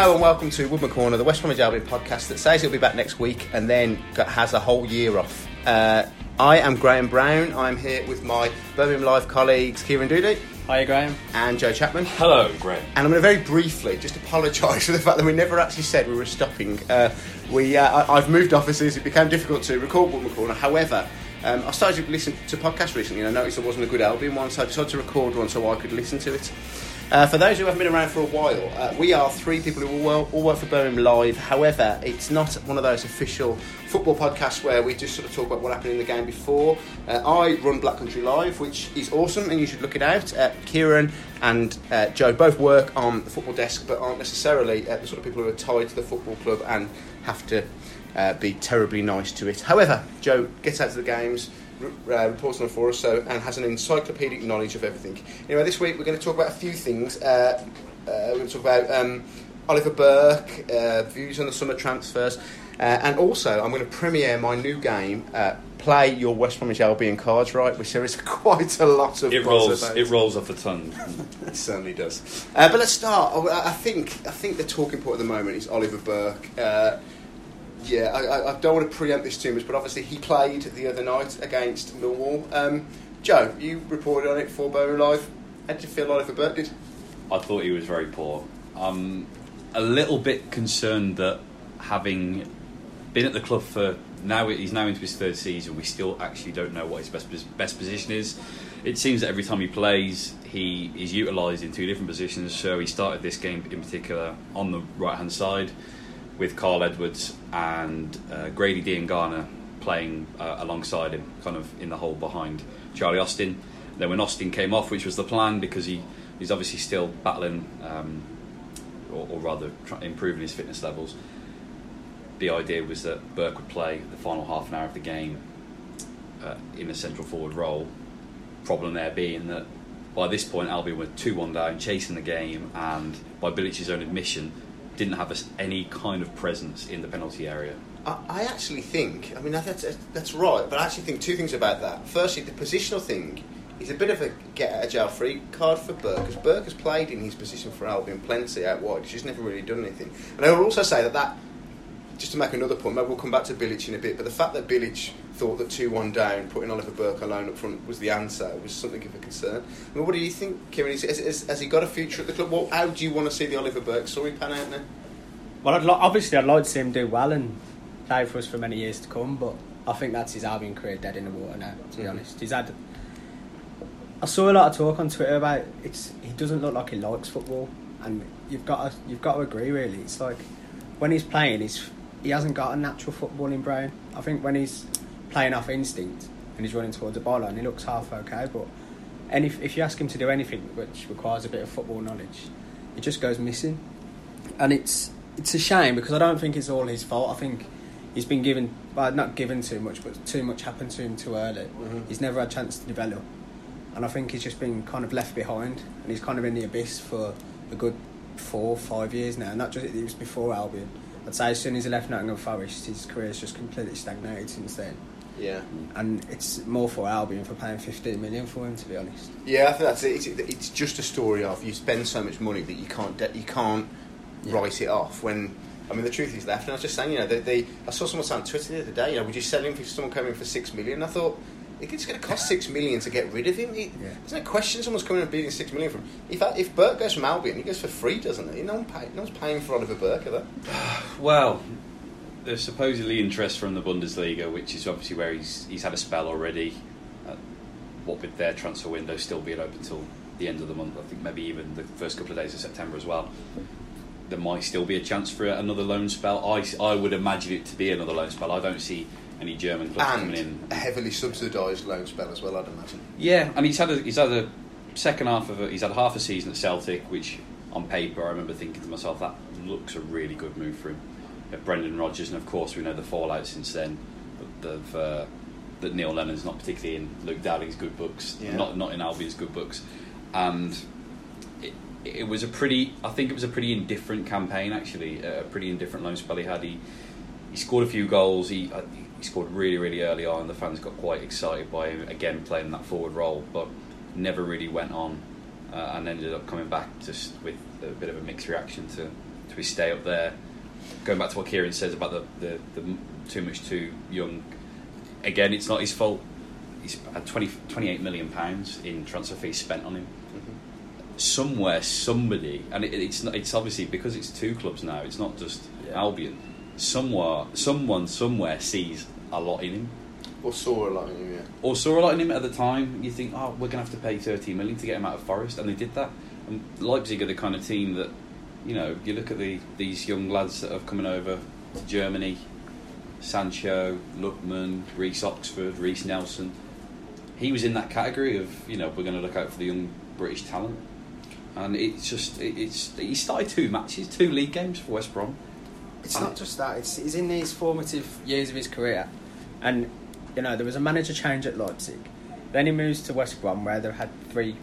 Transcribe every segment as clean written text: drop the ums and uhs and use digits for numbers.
Hello and welcome to Woodman Corner, the West Bromwich Albion podcast that says it'll be back next week and then has a whole year off. I am Graham Brown. I'm here with my Birmingham Live colleagues Kieran Doody. Hiya, Graham. And Joe Chapman. Hello, Graham. And I'm going to very briefly just apologise for the fact that we never actually said we were stopping. I've moved offices. It became difficult to record Woodman Corner. However, I started to listen to podcasts recently and I noticed there wasn't a good Albion one, so I decided to record one so I could listen to it. For those who haven't been around for a while, we are three people who all work for Birmingham Live. However, it's not one of those official football podcasts where we just sort of talk about what happened in the game before. I run Black Country Live, which is awesome and you should look it out. Kieran and Joe both work on the football desk but aren't necessarily the sort of people who are tied to the football club and have to be terribly nice to it. However, Joe gets out to the games, reports on for us, and has an encyclopedic knowledge of everything. Anyway, this week we're going to talk about a few things. We're going to talk about Oliver Burke, views on the summer transfers, and also I'm going to premiere my new game, Play Your West Bromwich Albion Cards Right, which there is quite a lot of It rolls off the tongue. It certainly does. But let's start. I think the talking point at the moment is Oliver Burke. I don't want to preempt this too much, but obviously he played the other night against Millwall. Joe, you reported on it for Birmingham Live. How did you feel Oliver Burke did? I thought he was very poor. A little bit concerned that having been at the club for he's now into his third season, we still actually don't know what his best position is. It seems that every time he plays, he is utilised in two different positions. So he started this game in particular on the right-hand side, with Carl Edwards and Grady Diangana playing alongside him, kind of in the hole behind Charlie Austin. Then when Austin came off, which was the plan, because he's obviously still battling, or rather improving his fitness levels, the idea was that Burke would play the final half an hour of the game in a central forward role. Problem there being that by this point Albion were 2-1 down, chasing the game, and by Bilic's own admission, didn't have any kind of presence in the penalty area. I actually think, that's right, but I actually think two things about that. Firstly, the positional thing is a bit of a get-out-of-jail-free card for Burke, because Burke has played in his position for Albion plenty out wide. He's just never really done anything. And I will also say that, just to make another point, maybe we'll come back to Bilic in a bit, but the fact that Bilic thought that 2-1 down, putting Oliver Burke alone up front was the answer, was something of a concern. What do you think, Kieran? Has he got a future at the club? How do you want to see the Oliver Burke story pan out now? Well, I'd like to see him do well and play for us for many years to come, but I think that's his Albion career dead in the water now, to be honest. I saw a lot of talk on Twitter about he doesn't look like he likes football, and you've got to agree, really. It's like when he's playing, he hasn't got a natural footballing brain. I think when he's playing off instinct and he's running towards the ball line, he looks half okay, but if you ask him to do anything which requires a bit of football knowledge, it just goes missing. And it's a shame, because I don't think it's all his fault. I think he's been given, not given too much, but too much happened to him too early. Mm-hmm. He's never had a chance to develop, and I think he's just been kind of left behind, and he's kind of in the abyss for a good 4 or 5 years now. Not just, it was before Albion. I'd say as soon as he left Nottingham Forest, his career's just completely stagnated since then. Yeah, and it's more for Albion for paying 15 million for him, to be honest. Yeah, I think that's it. It's just a story of you spend so much money that you can't write it off. When the truth is left. And I was just saying, I saw someone say on Twitter the other day, would you sell him if someone came in for 6 million? I thought, it's going to cost 6 million to get rid of him. There's no question someone's coming and bidding 6 million from him. If Burke goes from Albion, he goes for free, doesn't he? No one's paying for Oliver Burke, are they? Well, there's supposedly interest from the Bundesliga, which is obviously where he's had a spell already. What with their transfer window still being open till the end of the month, I think maybe even the first couple of days of September as well, there might still be a chance for another loan spell. I would imagine it to be another loan spell. I don't see any German clubs coming in. A heavily subsidised loan spell as well, I'd imagine. Yeah, and he's had a second half of he's had half a season at Celtic, which on paper I remember thinking to myself, that looks a really good move for him. Brendan Rodgers, and of course we know the fallout since then, that Neil Lennon's not particularly in Luke Dowling's good books, not in Albion's good books, and it was a pretty indifferent campaign, actually, a pretty indifferent loan spell he had. He scored a few goals. He scored really, really early on. The fans got quite excited by him again playing that forward role, but never really went on, and ended up coming back just with a bit of a mixed reaction to to his stay up there. Going back to what Kieran says about the too much too young. Again, it's not his fault. He's had £28 million in transfer fees spent on him. Somewhere, somebody, and it's obviously because it's two clubs now. It's not just Albion. Someone somewhere sees a lot in him, or saw a lot in him. Yeah. Or saw a lot in him at the time. You think, oh, we're going to have to pay 13 million to get him out of Forest, and they did that. And Leipzig are the kind of team that, you know, you look at these young lads that have coming over to Germany, Sancho, Lookman, Reece Oxford, Reece Nelson. He was in that category of, you know, we're going to look out for the young British talent. And it's just, he started 2 league games for West Brom. It's not just that, he's in these formative years of his career. And, you know, there was a manager change at Leipzig. Then he moves to West Brom, where they've had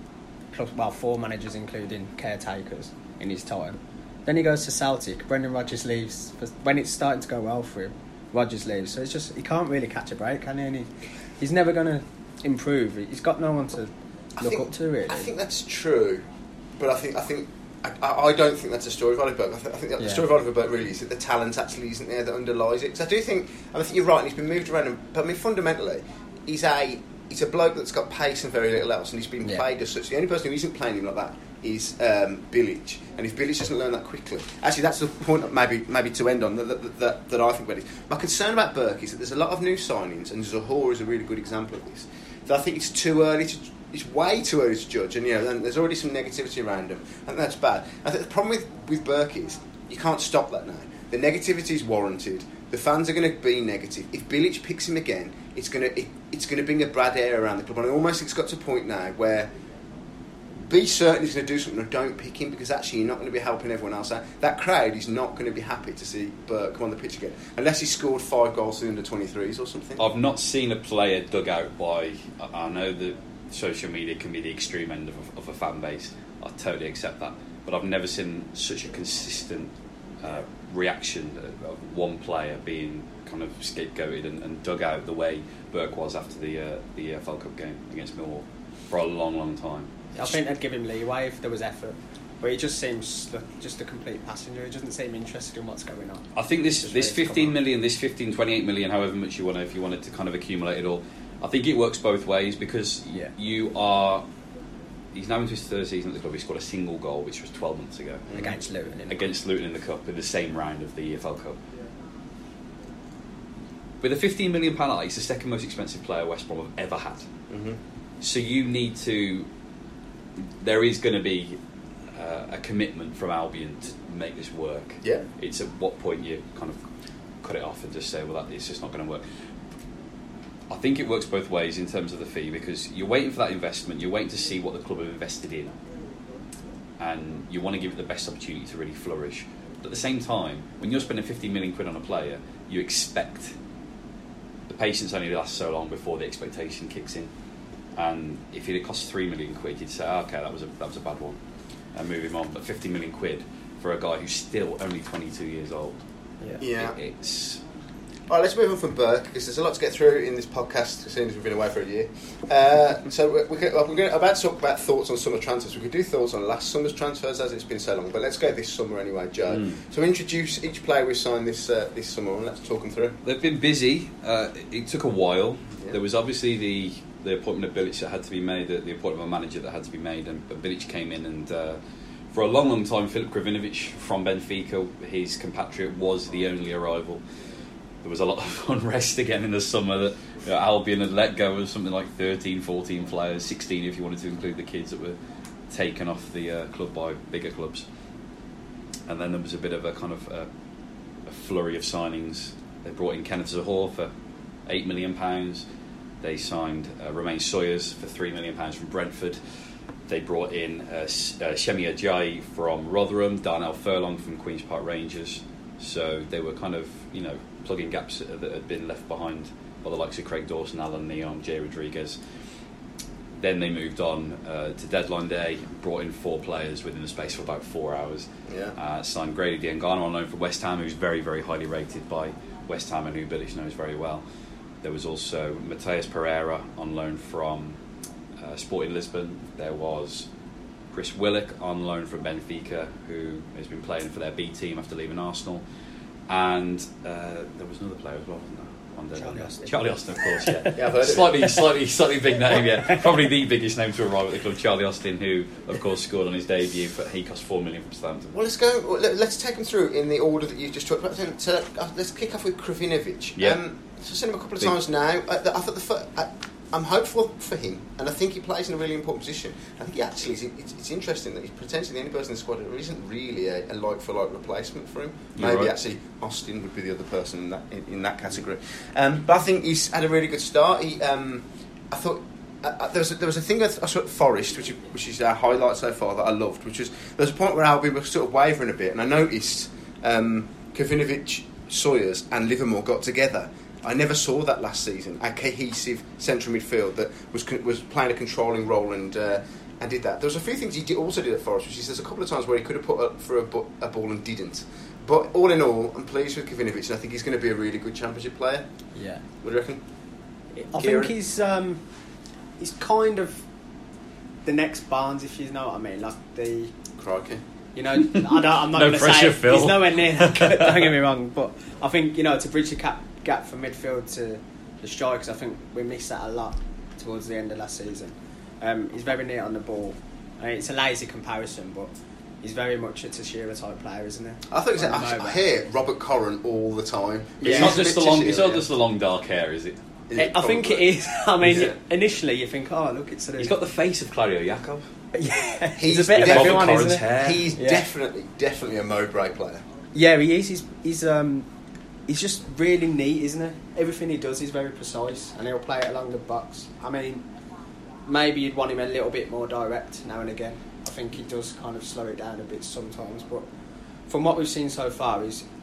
4 managers, including caretakers, in his time. Then he goes to Celtic. Brendan Rodgers leaves. When it's starting to go well for him, Rodgers leaves. So it's just, he can't really catch a break, can he? And he's never going to improve. He's got no one to look up to, really. I think that's true. But I don't think that's a story of Oliver Burke. I think the story of Oliver Burke really is that the talent actually isn't there that underlies it. Because I think you're right, and he's been moved around. But I mean, fundamentally, he's a bloke that's got pace and very little else, and he's been played as such. The only person who isn't playing him like that is Bilic. And if Bilic doesn't learn that quickly, actually, that's the point. Maybe to end on that I think about it. My concern about Burke is that there's a lot of new signings, and Zohore is a really good example of this. That I think it's too early to. It's way too early to judge, and you know, there's already some negativity around him. I think that's bad. I think the problem with Burke is you can't stop that now. The negativity is warranted. The fans are going to be negative. If Bilic picks him again, it's going to bring a bad air around the club. And almost it's got to a point now where be certain he's going to do something, or don't pick him, because actually you're not going to be helping everyone else out. That crowd is not going to be happy to see Burke come on the pitch again, unless he scored 5 goals in the under-23s or something. I've not seen a player dug out by. I know that social media can be the extreme end of a fan base. I totally accept that, but I've never seen such a consistent reaction of one player being kind of scapegoated and dug out the way Burke was after the EFL Cup game against Millwall for a long time. I think they'd give him leeway if there was effort, but he just seems just a complete passenger. He doesn't seem interested in what's going on. I think this 15 million, this 28 million, however much you want, if you wanted to kind of accumulate it all, I think it works both ways, because he's now into his 3rd season at the club. He scored a single goal, which was 12 months ago against Luton in the Cup, in the same round of the EFL Cup. With a £15 million outlay, he's the second most expensive player West Brom have ever had. So you need to. There is going to be a commitment from Albion to make this work. Yeah, it's at what point you kind of cut it off and just say, well, it's just not going to work. I think it works both ways in terms of the fee, because you're waiting for that investment, you're waiting to see what the club have invested in, and you want to give it the best opportunity to really flourish. But at the same time, when you're spending 15 million quid on a player, you expect the patience only lasts so long before the expectation kicks in. And if it had cost 3 million quid, you'd say, okay, that was a bad one, and move him on. But 50 million quid for a guy who's still only 22 years old, it's. All right, let's move on from Burke, because there's a lot to get through in this podcast, seeing as we've been away for a year. So we're about to talk about thoughts on summer transfers. We could do thoughts on last summer's transfers, as it's been so long, but let's go this summer anyway, Joe. So introduce each player we've signed this summer, and let's talk them through. They've been busy. It took a while. Yeah. There was obviously the appointment of Bilic that had to be made, the appointment of a manager that had to be made, but Bilic came in, and for a long time, Filip Kravinovic from Benfica, his compatriot, was the only arrival. There was a lot of unrest again in the summer that Albion had let go of something like 13, 14 players, 16 if you wanted to include the kids that were taken off the club by bigger clubs. And then there was a bit of a kind of a flurry of signings. They brought in Kenneth Zohore for £8 million. They signed Romain Sawyers for £3 million from Brentford. They brought in Shemi Ajayi from Rotherham, Darnell Furlong from Queen's Park Rangers. So they were kind of, plugging gaps that had been left behind by the likes of Craig Dawson, Alan Neon, Jay Rodriguez. Then they moved on to deadline day, brought in 4 players within the space of about 4 hours. Signed Grady Diangana on loan for West Ham, who's very, very highly rated by West Ham and who Bilic knows very well. There was also Mateus Pereira on loan from Sporting Lisbon. There was Chris Willock on loan from Benfica, who has been playing for their B team after leaving Arsenal. And there was another player as well, wasn't there? Charlie Austin, of course, yeah. Yeah, I've heard of it. slightly big name, yeah. Probably the biggest name to arrive at the club, Charlie Austin, who, of course, scored on his debut, but he cost $4 million from Southampton. Well, let's take them through in the order that you just talked about. So, let's kick off with Krovinovic. Yeah. So I've seen him a couple of times now. I thought I'm hopeful for him, and I think he plays in a really important position. I think he actually it's interesting that he's potentially the only person in the squad who isn't really a like-for-like replacement for him. You're Maybe right. Actually Austin would be the other person in that category. But I think he's had a really good start. I thought there was a thing I saw at Forest, which is our highlight so far, that I loved, which was there was a point where Albion was sort of wavering a bit, and I noticed Krovinovic, Sawyers and Livermore got together. I never saw that last season. A cohesive central midfield that was playing a controlling role and did that. There was a few things he also did at Forest, which is there's a couple of times where he could have put up for a ball and didn't. But all in all, I'm pleased with Krovinovic, and I think he's going to be a really good Championship player. Yeah. What do you reckon? I Kieran? think he's kind of the next Barnes, if you know what I mean. Like Crikey. I'm not No going to pressure, say Phil. he's nowhere near. Don't get me wrong, but I think to bridge the gap from midfield to the strikers, I think we missed that a lot towards the end of last season. He's very neat on the ball. I mean, it's a lazy comparison, but he's very much a Teixeira type player, isn't he? I thought I hear Robert Corran all the time. It's not just the long dark hair, is it? I think it is. I mean, initially you think, oh look, it's He's got the face of Claudio Jakob. yeah, He's a bit of Robert everyone, Corran's isn't he? hair. He's definitely a Mowbray player. Yeah, he is. He's just really neat, isn't he? Everything he does is very precise, and he'll play it along the box. I mean, maybe you'd want him a little bit more direct now and again. I think he does kind of slow it down a bit sometimes, but from what we've seen so far,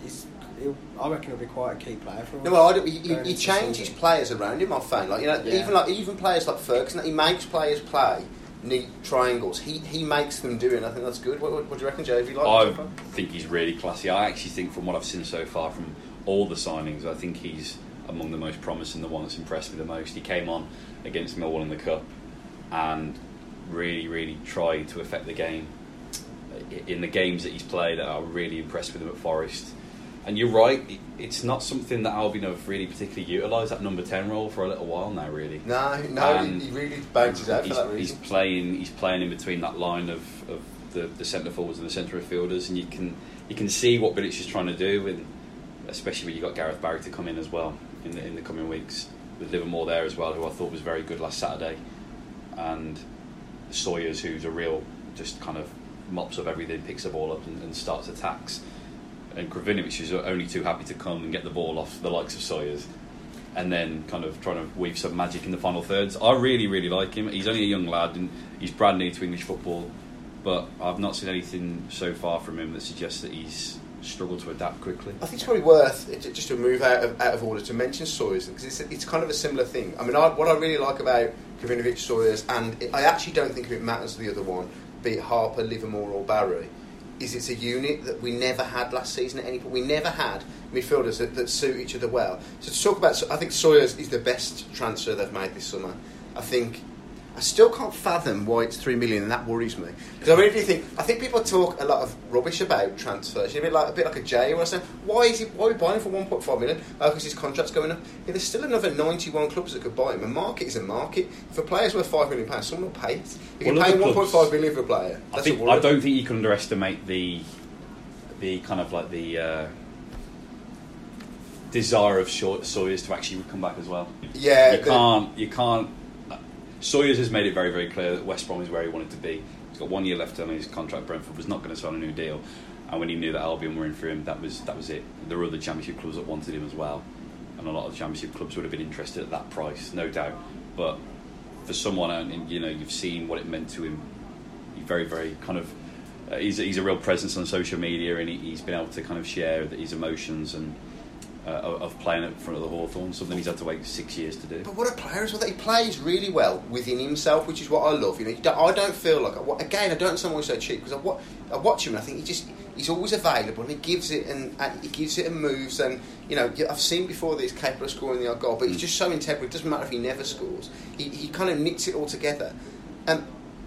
I reckon he'll be quite a key player for us. No, well, he changes players around him. I found, even players like Ferguson, he makes players play neat triangles. He makes them do it, and I think that's good. What do you reckon, Joe? Have you liked him? I think he's really classy. I actually think, from what I've seen so far from all the signings, I think he's among the most promising, the one that's impressed me the most. He came on against Millwall in the Cup and really, really tried to affect the game. In the games that he's played, I was really impressed with him at Forest. And you're right, it's not something that Albion have really particularly utilised, that number 10 role, for a little while now, really. No, he really bounces out for that reason. He's playing in between that line of the centre forwards and the centre midfielders, and you can see what Bilic is trying to do, and especially when you got Gareth Barry to come in as well in the coming weeks, with Livermore there as well, who I thought was very good last Saturday, and Sawyers, who's a real just kind of mops up everything, picks the ball up and starts attacks. And Krovinovic is only too happy to come and get the ball off the likes of Sawyers, and then kind of trying to weave some magic in the final thirds. I really, really like him. He's only a young lad and he's brand new to English football, but I've not seen anything so far from him that suggests that he's struggled to adapt quickly. I think it's probably worth just to move out of order to mention Sawyers, because it's kind of a similar thing. I mean, what I really like about Krovinovic, Sawyers, and I actually don't think it matters the other one, be it Harper, Livermore or Barry, is it's a unit that we never had last season at any point. We never had midfielders that suit each other well. So to talk about, I think Sawyers is the best transfer they've made this summer. I still can't fathom why it's 3 million, and that worries me, because I really do think people talk a lot of rubbish about transfers. A bit like a Jay, where I say, why are we buying him for 1.5 million? Because his contract's going up. Yeah, there's still another 91 clubs that could buy him. A market is a market. If a player's worth £5 million, someone will pay it. If you're paying 1.5 million for a player, that's a worry. I don't think you can underestimate the kind of like the desire of Sawyers to actually come back as well. Yeah, you can't. Sawyers has made it very, very clear that West Brom is where he wanted to be. He's got 1 year left on his contract. Brentford was not going to sign a new deal, and when he knew that Albion were in for him, that was it. There were other Championship clubs that wanted him as well, and a lot of the Championship clubs would have been interested at that price, no doubt. But for someone, and you've seen what it meant to him. He's very, very kind of. He's a real presence on social media, and he's been able to kind of share his emotions and. Of playing in front of the Hawthorn, something he's had to wait 6 years to do. But what a player as well! That he plays really well within himself, which is what I love. I don't feel like I don't understand why he's so cheap, because I watch him and I think he's always available and he gives it and moves, and I've seen before that he's capable of scoring the odd goal, but he's just so integral. It doesn't matter if he never scores. He kind of knits it all together.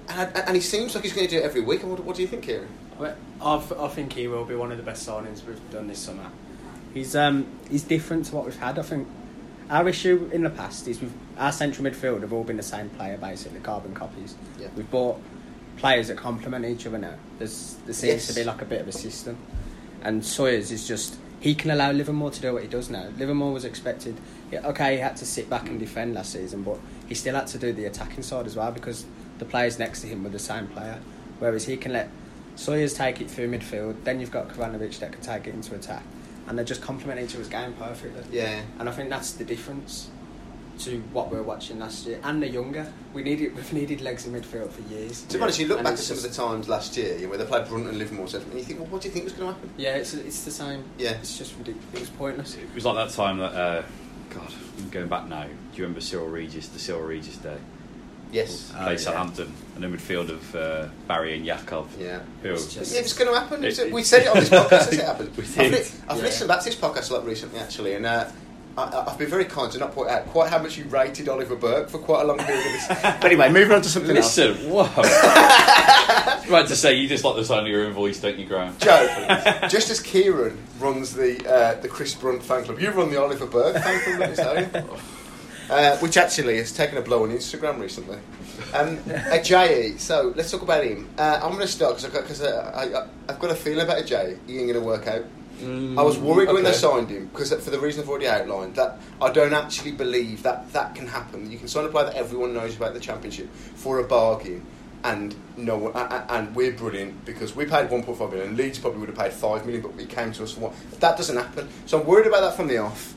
and he seems like he's going to do it every week. What do you think, Kieran? I think he will be one of the best signings we've done this summer. He's different to what we've had. I think our issue in the past is our central midfield have all been the same player, basically, carbon copies. Yeah. We've bought players that complement each other now. There seems to be like a bit of a system. And Sawyers is just... He can allow Livermore to do what he does now. Livermore was expected... Yeah, okay, he had to sit back and defend last season, but he still had to do the attacking side as well because the players next to him were the same player. Whereas he can let Sawyers take it through midfield, then you've got Karanovich that can take it into attack. And they just complement each other's game perfectly. Yeah. And I think that's the difference to what we were watching last year. And the younger. We've needed legs in midfield for years. To be honest, you look And back at it's some of the times last year where they played Brunt and Livermore, and you think, well, what do you think was going to happen? Yeah, it's the same. Yeah. It's just ridiculous. It was pointless. It was like that time that, God, I'm going back now. Do you remember Cyril Regis, the Cyril Regis day? Yes. Played Southampton, and in midfield of Barry and Yakov. Yeah. Who, It's going to happen. We said it on this podcast. It happened. I've did. listened back to this podcast a lot recently, actually, and I've been very kind to not point out quite how much you rated Oliver Burke for quite a long period of this. But anyway, moving on to something else. Listen, whoa. Right to say, you just like the sound of your own voice, don't you, Graham? Joe, just as Kieran runs the Chris Brunt fan club, you run the Oliver Burke fan club, let me tell you. Which actually has taken a blow on Instagram recently. Ajayi, so let's talk about him. I'm going to start because I've got a feeling about Ajayi. He ain't going to work out. I was worried when they signed him because for the reason I've already outlined, that I don't actually believe that can happen. You can sign a player that everyone knows about the Championship for a bargain, and no one, and we're brilliant because we paid 1.5 million. Leeds probably would have paid 5 million, but we came to us for 1. That doesn't happen. So I'm worried about that from the off.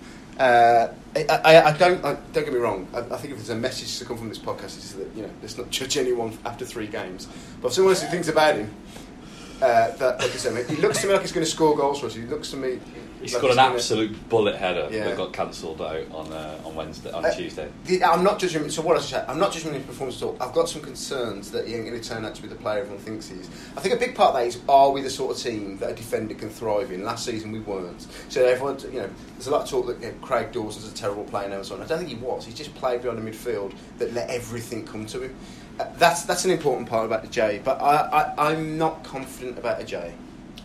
Don't get me wrong. I think if there's a message to come from this podcast, it's that let's not judge anyone after 3 games. But if someone else things about him, that like I said, he looks to me like he's going to score goals for us. He looks to me. He's got an absolute bullet header that got cancelled out on Wednesday, on Tuesday. I'm not judging. So what I say, I'm not judging his performance at all. I've got some concerns that he ain't going to turn out to be the player everyone thinks he is. I think a big part of that is, are we the sort of team that a defender can thrive in? Last season we weren't. So everyone, there's a lot of talk that Craig Dawson's a terrible player now and so on. I don't think he was. He just played behind a midfield that let everything come to him. That's an important part about Ajayi, but I'm not confident about Ajayi.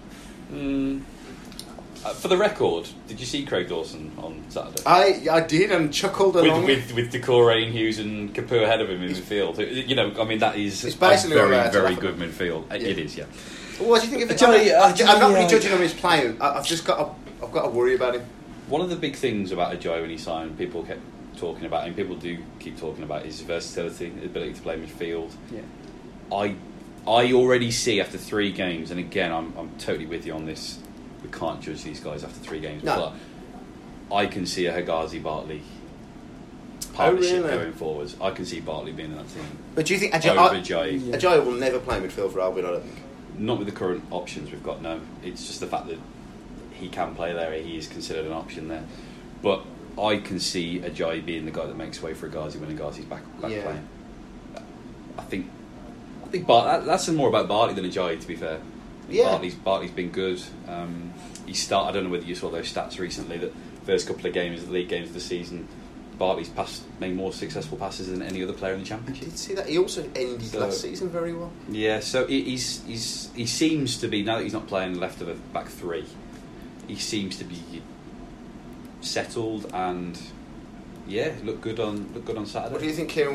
For the record, did you see Craig Dawson on Saturday? I did and chuckled along with Decore, Hughes and Kapur ahead of him in midfield. That is it's basically a very good midfield. Yeah. It is, yeah. Well, what do you think of Ajayi? I'm not really judging him his playing. I've got to worry about him. One of the big things about Ajayi when he signed, people kept talking about him. People do keep talking about his versatility, his ability to play midfield. Yeah. I already see after 3 games, and again, I'm totally with you on this. We can't judge these guys after 3 games, but I can see a Hegazi-Bartley partnership going forwards. I can see Bartley being in that team. But do you think Ajayi? Ajayi will never play midfield for Albion? I don't think. Not with the current options we've got. No, it's just the fact that he can play there. He is considered an option there, but I can see Ajayi being the guy that makes way for Hegazi when Hegazi's back playing. I think that's more about Bartley than Ajayi, to be fair. Bartley's been good. I don't know whether you saw those stats recently that first couple of games, the league games of the season, Bartley's made more successful passes than any other player in the Championship. I did see that. He also ended last season very well. Yeah, so he seems to be, now that he's not playing left of a back 3, he seems to be settled and look good on Saturday. What do you think, Kieran?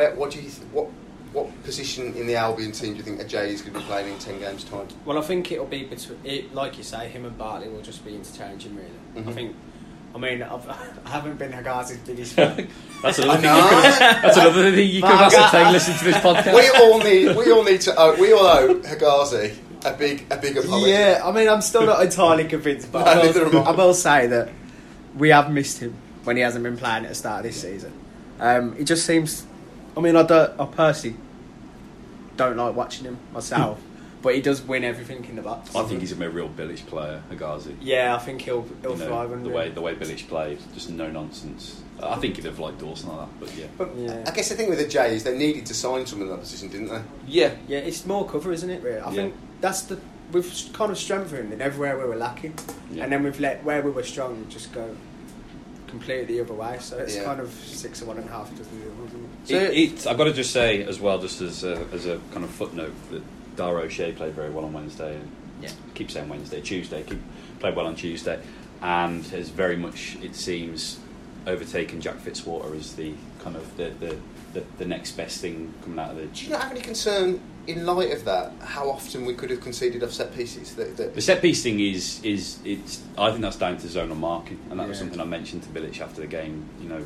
What position in the Albion team do you think Ajayi is going to be playing in 10 games' time? Well, I think it'll be like you say, him and Bartley will just be interchanging, really. Mm-hmm. I haven't been Hegazi's biggest fan. That's another thing you could have ascertained listening to this podcast. We all owe Hegazi a big apology. Yeah, I'm still not entirely convinced, but I will say that we have missed him when he hasn't been playing at the start of this season. It just seems. I personally don't like watching him myself, but he does win everything in the box. I think he's a real Bilic player, Hegazi. Yeah, I think he'll thrive. The way Bilic plays, just no nonsense. I think he'd have liked Dawson like that, but yeah. I guess the thing with Ajayi is they needed to sign someone in that position, didn't they? Yeah, it's more cover, isn't it? Really, I think we've kind of strengthened him in everywhere we were lacking, and then we've let where we were strong just go completely the other way. So it's Yeah. kind of 6 of one and half dozen the other, isn't it? I've got to just say as well, just as a kind of footnote, that Dara O'Shea played very well on Wednesday. And keep saying Tuesday. Played well on Tuesday, and has very much, it seems, overtaken Jack Fitzwater as the kind of the next best thing coming out of the. Do you not have any concern in light of that? How often we could have conceded off set pieces? The set piece thing is I think that's down to zonal marking, and that was something I mentioned to Bilic after the game. You know,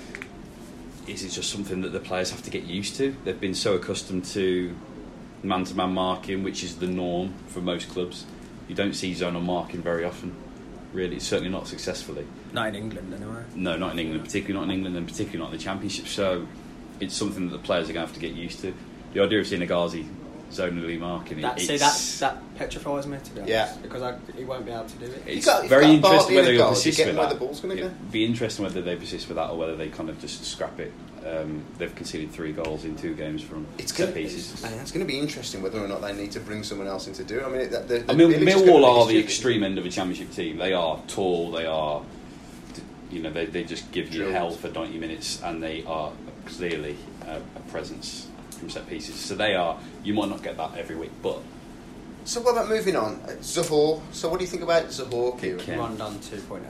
is it just something that the players have to get used to? They've been so accustomed to man-to-man marking, which is the norm for most clubs. You don't see zonal marking very often, really. Certainly not successfully. Not in England, anyway. No, not in England, particularly not in England, and particularly not in the Championship. So it's something that the players are going to have to get used to. The idea of seeing a Ghazi zonally marking that petrifies me, to be honest, because he won't be able to do it. It's very interesting whether he'll persist with where that. The ball's going to go. It'd be interesting whether they persist with that or whether they kind of just scrap it. They've conceded 3 goals in 2 games from set pieces. And it's going to be interesting whether or not they need to bring someone else in to do it. Millwall are the extreme end of a Championship team. They are tall. They are, they just give you hell for 90 minutes, and they are clearly a presence from set pieces. So they are. You might not get that every week, but. So what about moving on? Zohore. So what do you think about Zohore, Kieran? Rondon 2.0,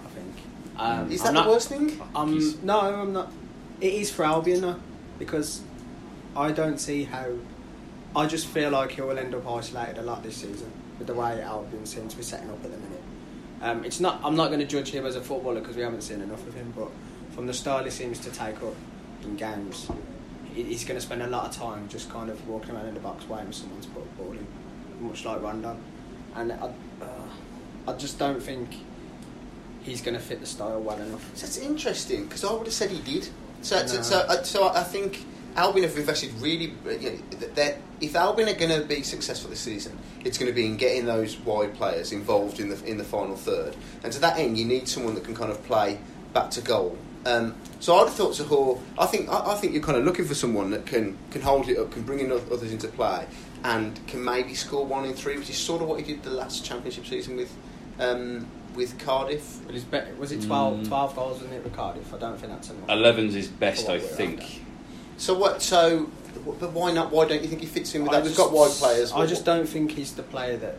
I think. Is that the worst thing? No, I'm not. It is for Albion, though, because I don't see how. I just feel like he will end up isolated a lot this season with the way Albion seem to be setting up at the minute. It's not. I'm not going to judge him as a footballer because we haven't seen enough of him. But from the style he seems to take up in games, he's going to spend a lot of time just kind of walking around in the box waiting for someone to put a ball in, much like Rondon. And I just don't think he's going to fit the style well enough. So that's interesting because I would have said he did. So I think Albion have invested really. If Albion are going to be successful this season, it's going to be in getting those wide players involved in the final third. And to that end, you need someone that can kind of play back to goal. So I'd have thought Zohore. I think you're kind of looking for someone that can hold it up, can bring in others into play, and can maybe score 1 in 3, which is sort of what he did the last Championship season with Cardiff. But was it 12 goals, wasn't it, with Cardiff? I don't think that's enough. 11's his best, I think. So what? But why not? Why don't you think he fits in with that? We've got wide players. I just don't think he's the player that.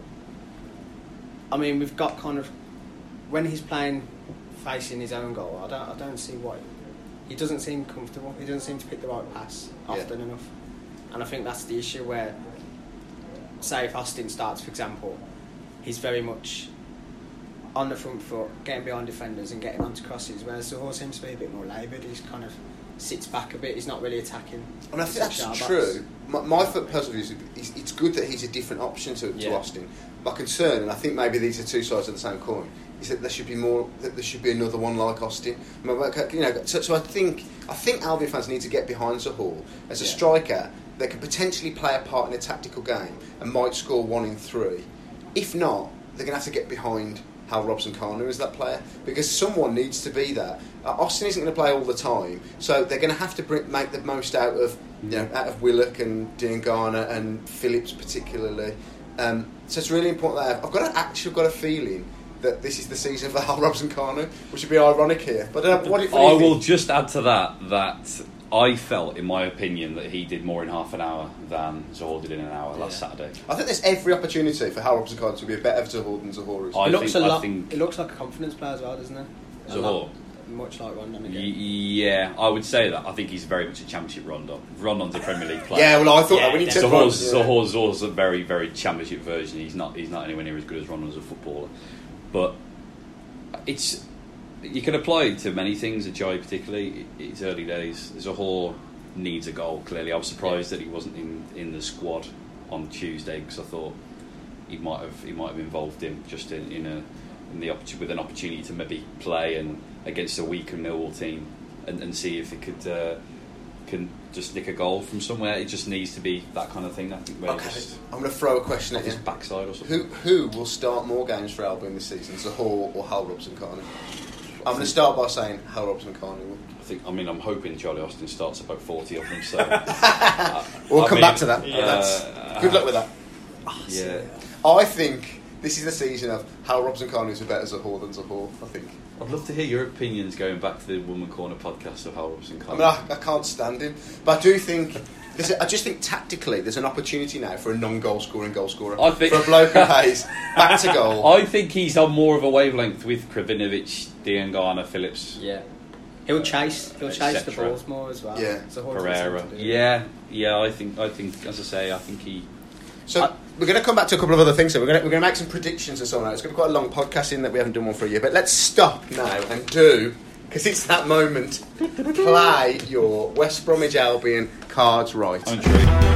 I mean, we've got kind of when he's playing facing his own goal. I don't see why he doesn't seem comfortable. He doesn't seem to pick the right pass often enough, and I think that's the issue. Where, say, if Austin starts, for example, he's very much on the front foot, getting behind defenders and getting onto crosses, whereas Zohore seems to be a bit more laboured. He's kind of sits back a bit. He's not really attacking. And I think that's true. My personal view is it's good that he's a different option to Austin. My concern, and I think maybe these are two sides of the same coin, is that there should be more. That there should be another one like Austin. So I think Albion fans need to get behind Zohore as a striker that can potentially play a part in a tactical game and might score 1 in 3. If not, they're going to have to get behind Hal Robson-Kanu as that player, because someone needs to be there. Austin isn't going to play all the time, so they're going to have to make the most out of Willock and Diangana and Phillips particularly. So it's really important that I've got a feeling that this is the season for Hal Robson-Kanu, which would be ironic here. But I will just add to that I felt, in my opinion, that he did more in half an hour than Zohore did in an hour last Saturday. I think there's every opportunity for Hal Robson-Kanu to be a better Zohore than Zohore is. It looks like a confidence player as well, doesn't it? Zohore? Much like Rondon again. Yeah, I would say that. I think he's very much a Championship Rondon. Rondon's a Premier League player. Yeah, well, I thought that when you said Zohore's a very, very Championship version. He's not anywhere near as good as Rondon as a footballer. But you can apply it to many things, Ajayi particularly. It's early days. Zohore needs a goal, clearly. I was surprised that he wasn't in the squad on Tuesday, because I thought he might have involved him just with an opportunity to maybe play and against a weaker Millwall team and see if it can just nick a goal from somewhere. It just needs to be that kind of thing, I think. I'm going to throw a question at you. His backside or something. Who will start more games for Albion this season, Zohore or Hal Robson-Kanu? I'm going to start by saying Hal Robson-Kanu. I'm hoping Charlie Austin starts about 40 of them. So we'll come back to that. Good luck with that. Yeah. I think this is the season of Hal Robson-Kanu is a better Zohore than Zohore, I think. I'd love to hear your opinions going back to the Woman Corner podcast of Hal I Robson-Kanu. mean, I can't stand him, but I do think. I just think tactically there's an opportunity now for a non-goal scoring goal scorer. I think- for a bloke who plays back to goal. I think he's on more of a wavelength with Kravinovic, Diangana, Phillips, Yeah. He'll chase the etc. balls more as well. Yeah. It's a whole Pereira. thing to do. Yeah. I think, as I say, I think he. So we're going to come back to a couple of other things. So we're going to make some predictions and so on. It's going to be quite a long podcast in that we haven't done one for a year. But let's stop now and do, because it's that moment, play your West Bromwich Albion cards right. Untrue.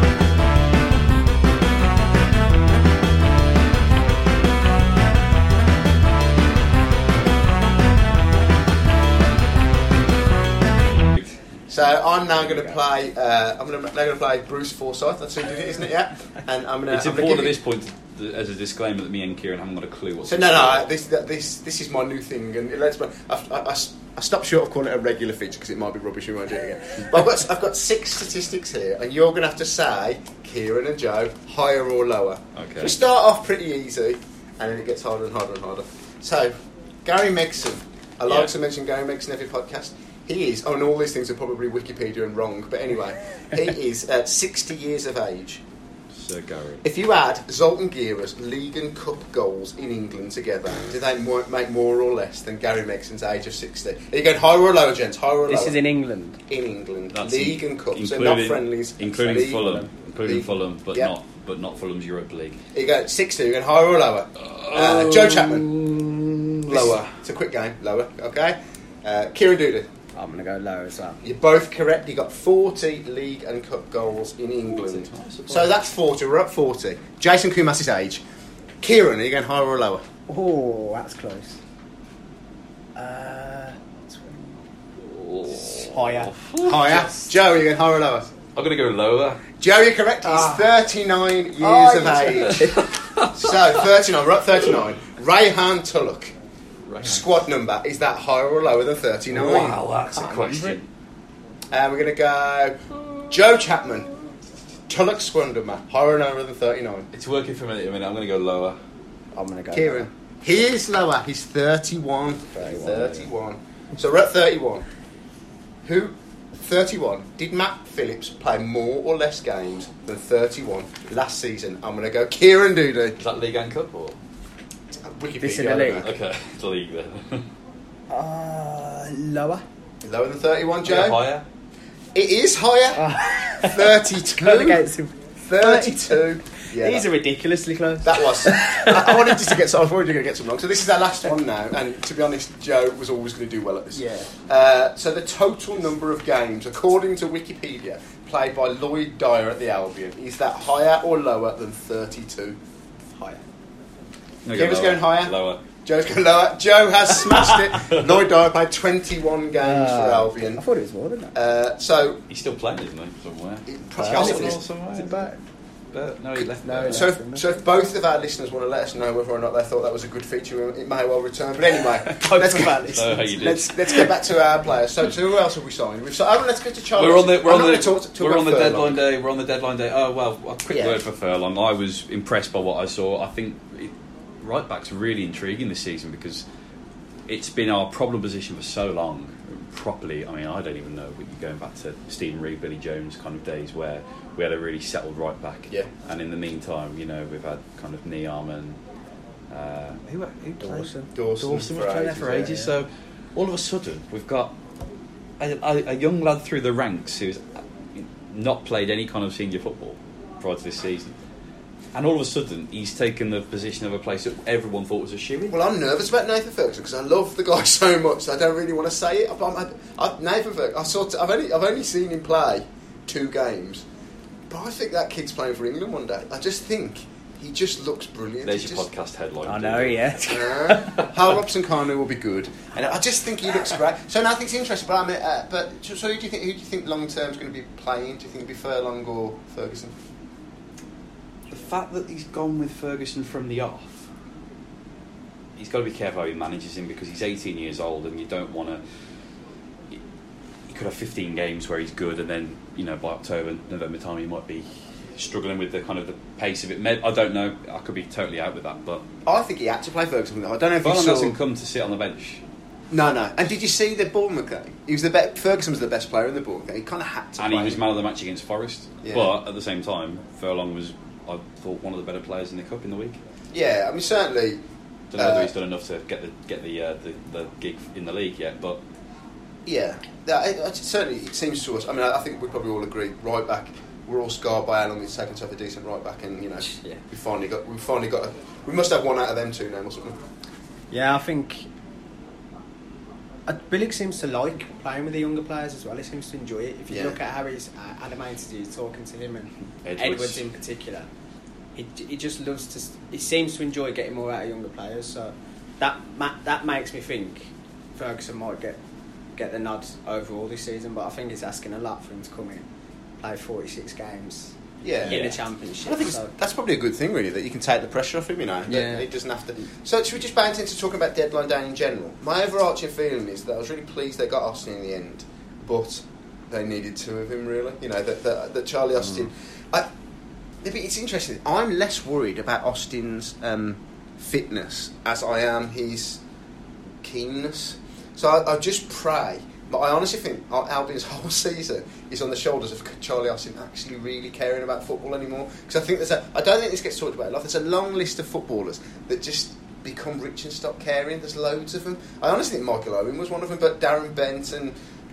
So I'm now going to play. I'm now going to play Bruce Forsyth. That's who did it, isn't it? Yeah. And I'm going to. It's important at this point, as a disclaimer, that me and Kieran haven't got a clue what's. So no. This is my new thing, and let's. I stopped short of calling it a regular feature because it might be rubbish. We won't do it again. But I've got 6 statistics here, and you're going to have to say, Kieran and Joe, higher or lower. Okay. We start off pretty easy, and then it gets harder and harder and harder. So, Gary Megson. I like to mention Gary Megson every podcast. He is, and all these things are probably Wikipedia and wrong, but anyway, he is 60 years of age. Sir Gary. If you add Zoltan Gera's League and Cup goals in England together, do they make more or less than Gary Megson's age of 60? Are you going higher or lower, gents? Higher or lower? This is in England. In England. That's League and Cup, so not friendlies. Including League. Fulham. Including League. Fulham, but Yep. not Fulham's Europa League. Are you going 60? Are you going higher or lower? Joe Chapman. Lower. It's a quick game. Lower, okay. Kieran Doodah. I'm going to go lower as well. You're both correct. You got 40 League and Cup goals in England. So that's 40. We're up 40. Jason Kumas' age. Kieran, are you going higher or lower? Oh, that's close. Higher. Higher. Joe, are you going higher or lower? I'm going to go lower. Joe, you're correct. He's 39 years of age. So, 39. We're up 39. Rayhan Tulloch. Squad number. Is that higher or lower than 39? Wow, that's a question. And we're going to go Joe Chapman. Tulloch squad number. Higher or lower than 39? It's working for me at the minute. I'm going to go lower. I'm going to go Kieran. lower. He is lower. He's 31. 31. So we're at 31. 31. Did Matt Phillips play more or less games than 31 last season? I'm going to go Kieran Doodah. Is that League and Cup or? Wikipedia. This in the I don't league? know. Okay, it's the league then. Lower. Lower than 31, Joe? Yeah, higher. It is higher. 32. Going against him. 32. Yeah, These are ridiculously close. that was. I wanted you to get. So I was worried you were going to get some wrong. So this is our last one now, and to be honest, Joe was always going to do well at this. Yeah. So the total number of games, according to Wikipedia, played by Lloyd Dyer at the Albion, is that higher or lower than 32? Higher. Kieran's going higher. Lower. Joe's going lower. Joe has smashed it. Lloyd Dyer played 21 games for Albion. I thought it was more than that. So He's still playing, isn't he? Somewhere. possibly. Is it bad? But no, he left. No, So if both of our listeners want to let us know whether or not they thought that was a good feature, it may well return. But anyway, let's Know how you did. let's get back to our players. So who else have we signed? We've signed. Let's go to Charlie. We're on the Furlong. deadline day. We're on the deadline day. Oh well, a quick Yeah. word for Furlong. I was impressed by what I saw. I think right back's really intriguing this season because it's been our problem position for so long. Properly, I mean, I don't even know. We're going back to Stephen Reid, Billy Jones kind of days where we had a really settled right back. Yeah. And in the meantime, we've had kind of Niam and who Dawson. Dawson was for playing there ages, for yeah. ages. So all of a sudden, we've got a young lad through the ranks who's not played any kind of senior football prior to this season. And all of a sudden, he's taken the position of a place that everyone thought was a shoo-in. Well, I'm nervous about Nathan Ferguson because I love the guy so much. I don't really want to say it. Nathan Ferguson. I've only seen him play 2 games, but I think that kid's playing for England one day. I just think he just looks brilliant. There's your podcast headline. I know, yeah. Hal Robson-Kanu will be good, and I just think he looks great. So now I think it's interesting. But so who do you think long term is going to be playing? Do you think it'll be Furlong or Ferguson? The fact that he's gone with Ferguson from the off, he's got to be careful how he manages him because he's 18 years old and you don't want to. You could have 15 games where he's good and then by October, November time he might be struggling with the kind of the pace of it. I don't know. I could be totally out with that, but I think he had to play Ferguson. I don't know if you Furlong saw... hasn't come to sit on the bench. No. And did you see the Bournemouth game? Ferguson was the best player in the Bournemouth game. He kind of had to And play. he was man of the match against Forest. Yeah. But at the same time, Furlong was, I thought, one of the better players in the cup in the week. Yeah, I mean, certainly... Don't know whether he's done enough to get the gig in the league yet, but Yeah, certainly it seems to us. I mean, I think we probably all agree. Right back, we're all scarred by how long it's taken to have a decent right back, and Yeah. we finally got. We must have one out of them two now, mustn't we? Yeah, I think Billig seems to like playing with the younger players as well. He seems to enjoy it. If you Yeah. look at how he's animated, he's talking to him and Edwards. Edwards in particular. He just loves to. He seems to enjoy getting more out of younger players. So that makes me think Ferguson might get the nod overall this season. But I think it's asking a lot for him to come in, play 46 games Yeah. in the Championship. I think So that's probably a good thing, really, that you can take the pressure off him. Yeah. He doesn't have to. So should we just bounce into talking about deadline day in general? My overarching feeling is that I was really pleased they got Austin in the end, but they needed two of him, really. That Charlie Austin. It's interesting. I'm less worried about Austin's fitness as I am his keenness. So I just pray. But I honestly think Albion's whole season is on the shoulders of Charlie Austin actually really caring about football anymore. Because I think I don't think this gets talked about a lot. There's a long list of footballers that just become rich and stop caring. There's loads of them. I honestly think Michael Owen was one of them, but Darren Bent and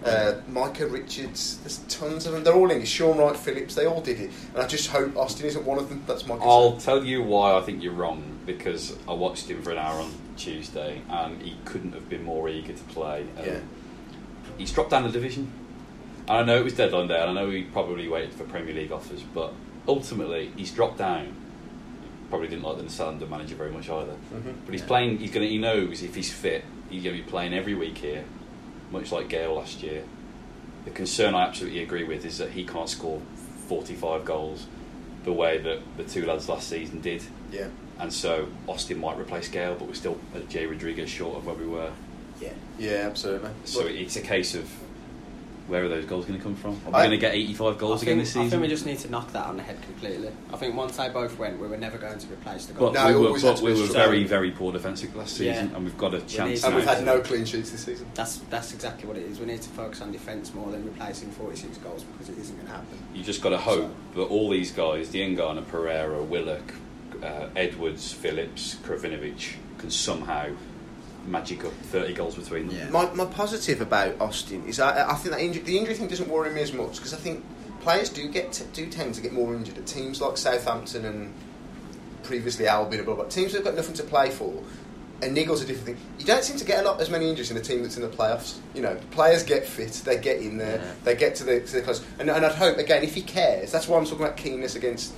Micah Richards, there's tons of them. They're all English. Sean Wright Phillips, they all did it. And I just hope Austin isn't one of them. That's my concern. I'll tell you why I think you're wrong, because I watched him for an hour on Tuesday and he couldn't have been more eager to play. Yeah. He's dropped down the division. And I know it was deadline day and I know he probably waited for Premier League offers, but ultimately he's dropped down. Probably didn't like the Southampton manager very much either. Mm-hmm. But he's playing. He knows if he's fit, he's going to be playing every week here, much like Gale last year. The concern I absolutely agree with is that he can't score 45 goals the way that the two lads last season did. Yeah. And so Austin might replace Gale, but we're still Jay Rodriguez short of where we were. Yeah, absolutely. So it's a case of where are those goals going to come from? Are we I- going to get 85 goals again this I think season? we just need to knock that on the head completely. I think once they both went, we were never going to replace the But goal. No, it always had to we be were strong. very, very poor defensive last season, Yeah. and we've got a chance need- And now we've had to- no clean sheets this season. That's exactly what it is. We need to focus on defence more than replacing 46 goals because it isn't going to happen. You just got to hope that all these guys, Diangana, Pereira, Willock, Edwards, Phillips, Kravinovic, can somehow magic up 30 goals between them. Yeah. My positive about Austin is I think that the injury thing doesn't worry me as much because I think players do tend to get more injured at teams like Southampton and previously Albion and blah blah. Teams that have got nothing to play for. And Niggle's a different thing. You don't seem to get as many injuries in a team that's in the playoffs. Players get fit, they get in there, they get to the close. And I'd hope again if he cares. That's why I'm talking about keenness against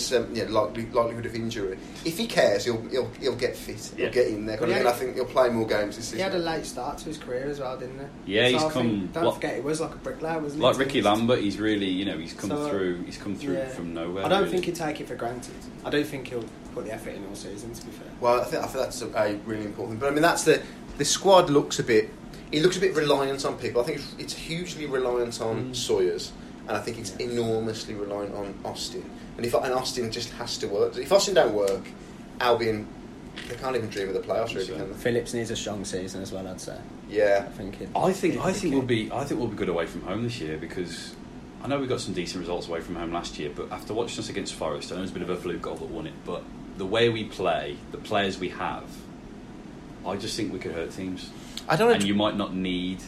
likelihood of injury. If he cares, he'll get fit, he'll get in there. But And I think he'll play more games this season. He had a late start to his career as well, didn't he? Yeah, he's I come. think- Don't forget, he was like a bricklayer, wasn't he? Like Ricky Lambert, he's really, he's come So, through. He's come through yeah. from nowhere. I don't really. think he'd take it for granted. I don't think he'll put the effort in all season, to be fair. Well, I think that's a really important thing. But I mean, that's the squad looks a bit. It looks a bit reliant on people. I think it's hugely reliant on Sawyers, and I think it's enormously reliant on Austin. And Austin just has to work. If Austin don't work, Albion they can't even dream of the playoffs, really, can they? Phillips needs a strong season as well, I'd say. Yeah. I think I think we'll be good away from home this year because I know we got some decent results away from home last year, but after watching us against Forest, I know it's a bit of a fluke goal that won it, but the way we play, the players we have, I just think we could hurt teams. And you might not need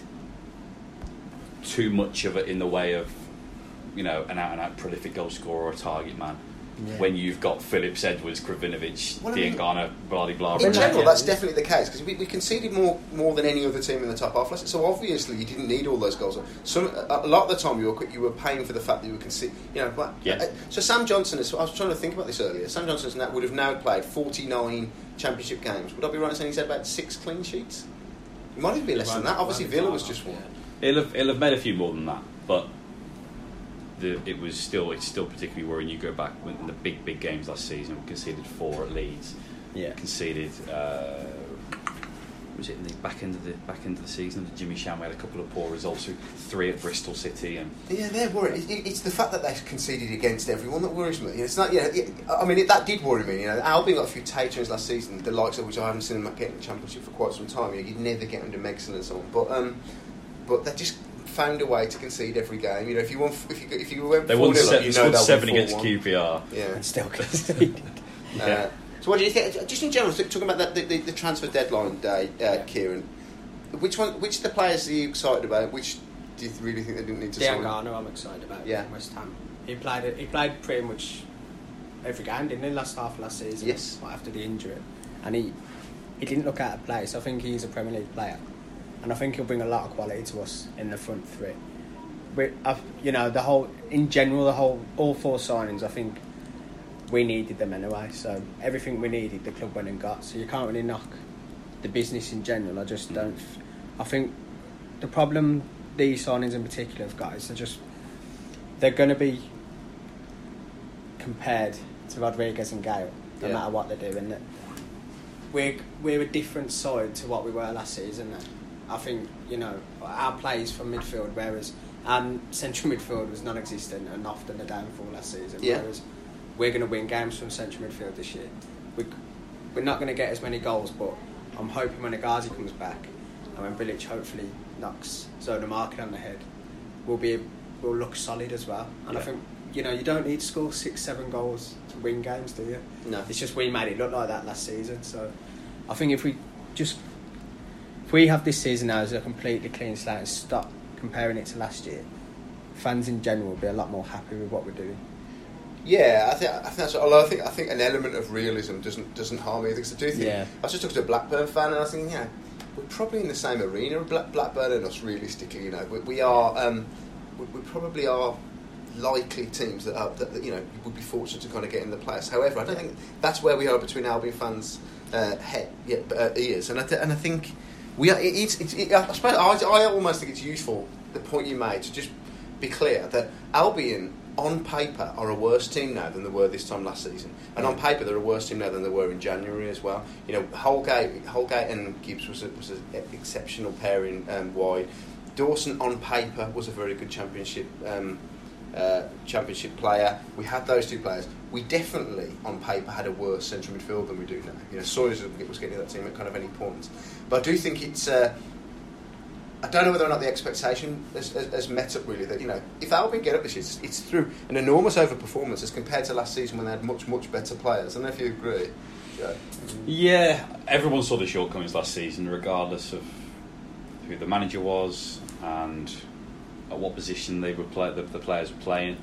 too much of it in the way of, an out-and-out prolific goal scorer or a target man. Yeah. When you've got Phillips, Edwards, Kravinovic, Well, I mean, Diangana, blah. In general, that's definitely the case because we conceded more than any other team in the top half. So obviously, you didn't need all those goals. A lot of the time, you were paying for the fact that you were conceding. So Sam Johnson I was trying to think about this earlier. Sam Johnson would have now played 49 Championship games. Would I be right in saying he's had about 6 clean sheets? It might even be less than that. Obviously, Villa was just one. He'll have made a few more than that, but it's still particularly worrying. You go back in the big games last season, we conceded 4 at Leeds. Yeah. Conceded was it in the back end of the season? Jimmy Sham had a couple of poor results, 3 at Bristol City, and yeah, they're worried. It's the fact that they conceded against everyone that worries me. It's not, I mean, that did worry me. Albion got a few taterings last season, the likes of which I haven't seen them get in the Championship for quite some time. You'd never get under Megson and so on, but they just found a way to concede every game. If you went, they won 7 against 4-1. QPR, and still conceded. So what do you think? Just in general, talking about the transfer deadline day, Kieran. Which of the players are you excited about? Which do you really think they didn't need to sign? Diangana, I'm excited about. Yeah. From West Ham. He played pretty much every game, didn't he? Last half of last season. Yes. After the injury, and he didn't look out of place. I think he's a Premier League player, and I think he'll bring a lot of quality to us in the front three. But all 4 signings, I think we needed them anyway. So everything we needed, the club went and got. So you can't really knock the business in general. I just don't. I think the problem these signings in particular have got is they're going to be compared to Rodriguez and Gale, no matter what they're doing. We're a different side to what we were last season. I think our plays from midfield, whereas our central midfield was non-existent and often a downfall last season. Yeah. Whereas we're going to win games from central midfield this year. We're not going to get as many goals, but I'm hoping when Agazi comes back and when Bilic hopefully knocks Zona Markin on the head, we'll look solid as well. And I think you don't need to score 6-7 goals to win games, do you? No. It's just we made it look like that last season. So I think if we have this season now as a completely clean slate and stop comparing it to last year, fans in general will be a lot more happy with what we're doing. Yeah, I think that's. Although I think an element of realism doesn't harm either. Because I do think I was just talking to a Blackburn fan, and I was thinking, we're probably in the same arena, Blackburn and us. Realistically, we are. We probably are likely teams that would be fortunate to kind of get in the place. However, I don't think that's where we are between Albion fans' ears, and I think we are. I suppose I almost think it's useful the point you made to just be clear that Albion, on paper, are a worse team now than they were this time last season, and on paper they're a worse team now than they were in January as well. Holgate and Gibbs was an exceptional pairing wide. Dawson on paper was a very good championship player. We had those 2 players. We definitely on paper had a worse central midfield than we do now. Sawyers was getting that team at kind of any point, but I do think it's. I don't know whether or not the expectation has met up really. That if Albion get up this year, it's through an enormous overperformance as compared to last season when they had much better players. I don't know if you agree. Yeah, everyone saw the shortcomings last season, regardless of who the manager was and at what position they were the players were playing.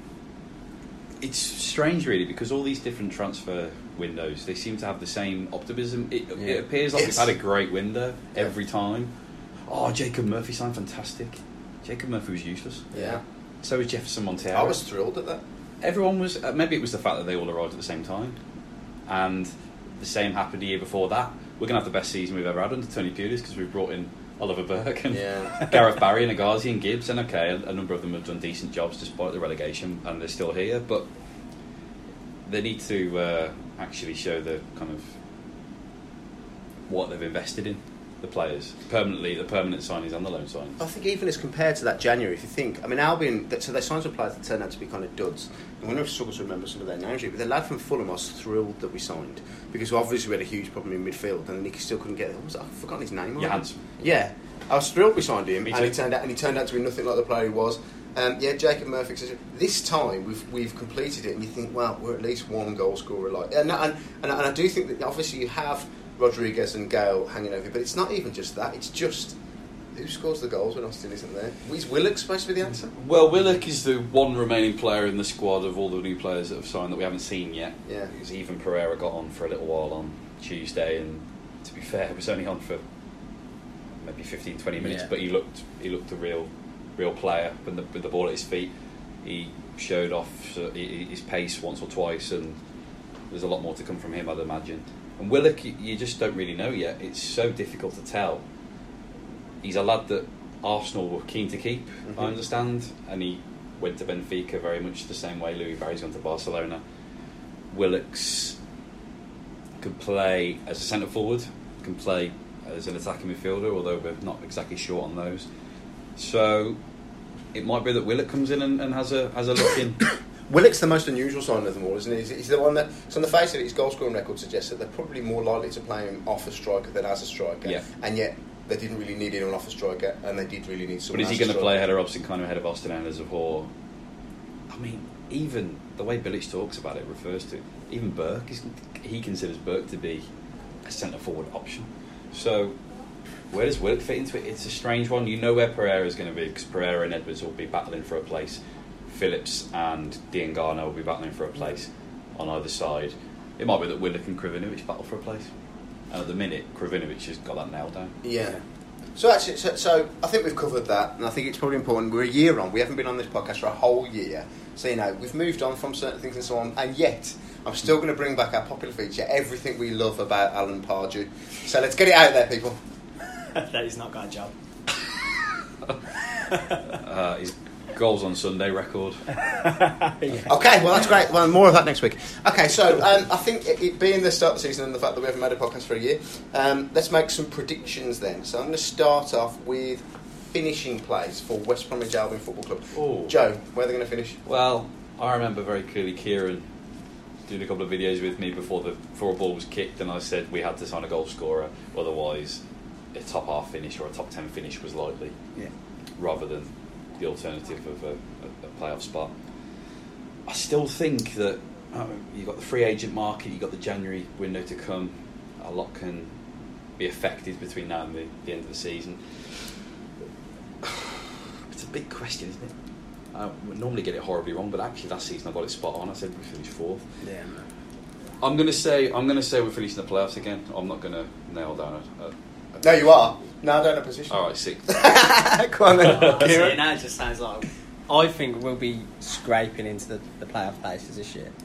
It's strange, really, because all these different transfer windows, they seem to have the same optimism. It appears like we've had a great window every time. Oh, Jacob Murphy signed fantastic. Jacob Murphy was useless. Yeah. So was Jefferson Montero. I was thrilled at that. Everyone was. Maybe it was the fact that they all arrived at the same time, and the same happened the year before that. We're going to have the best season we've ever had under Tony Pulis because we've brought in Oliver Burke and Gareth Barry and Agazi and Gibbs, and a number of them have done decent jobs despite the relegation, and they're still here. But they need to actually show the kind of what they've invested in. The players permanently, the permanent signings and the loan signings. I think even as compared to that January, if you think, Albion, so they signed some players that turned out to be kind of duds. I'm going to struggle to remember some of their names, but the lad from Fulham, I was thrilled that we signed because obviously we had a huge problem in midfield, and he still couldn't get it. I've forgotten his name. Johansson. Yeah, I was thrilled we signed him, Me and too. he turned out to be nothing like the player he was. Jacob Murphy. This time we've completed it, and you think, well, we're at least 1 goal scorer. And I do think that obviously you have Rodriguez and Gale hanging over, but it's not even just that. It's just who scores the goals when Austin isn't there. Is Willock supposed to be the answer? Well, Willock is the one remaining player in the squad of all the new players that have signed that we haven't seen yet. Yeah. Because even Pereira got on for a little while on Tuesday, and to be fair, he was only on for maybe 15-20 minutes, but he looked a real player with the ball at his feet. He showed off his pace once or twice, and there's a lot more to come from him, I'd imagine. And Willock, you just don't really know yet. It's so difficult to tell. He's a lad that Arsenal were keen to keep, I understand, and he went to Benfica very much the same way Louis Barry's gone to Barcelona. Willock's can play as a centre forward, can play as an attacking midfielder, although we're not exactly short on those. So it might be that Willock comes in and has a look in. Willock's the most unusual sign of them all, isn't he? He's the one that, so on the face of it, his goal scoring record suggests that they're probably more likely to play him off a striker than as a striker. Yeah. And yet they didn't really need anyone off a striker, and they did really need someone. But is he going to play ahead of Robson, kind of ahead of Austin Anders or? I mean, even the way Bilic talks about it refers to even Burke. He considers Burke to be a centre forward option. So where does Willock fit into it? It's a strange one. You know where Pereira is going to be, because Pereira and Edwards will be battling for a place. Phillips and Diangana will be battling for a place on either side. It might be that Willock and Kravinovic battle for a place. And at the minute, Kravinovic has got that nailed down. Yeah. So actually, so I think we've covered that, and I think it's probably important. We're a year on. We haven't been on this podcast for a whole year. So, we've moved on from certain things and so on, and yet I'm still going to bring back our popular feature, everything we love about Alan Pardew. So let's get it out there, people. That he's not got a job. His goals on Sunday record. Yeah. Okay, well that's great. Well, more of that next week. Okay, so I think it being the start of the season and the fact that we haven't made a podcast for a year, let's make some predictions then. So I'm going to start off with finishing place for West Bromwich Albion Football Club. Ooh. Joe, where are they going to finish? Well, I remember very clearly Kieran doing a couple of videos with me before a ball was kicked, and I said we had to sign a goal scorer, otherwise a top half finish or a top 10 finish was likely, rather than the alternative of a playoff spot. I still think that you've got the free agent market, you've got the January window to come. A lot can be affected between now and the end of the season. It's a big question, isn't it? I would normally get it horribly wrong, but actually last season I got it spot on. I said we finished fourth. Yeah. I'm going to say we're finishing the playoffs again. I'm not going to nail down No, you are. No, I don't know position. all right, sixth. Come on then. See, now it just sounds like I think we'll be scraping into the playoff places this year.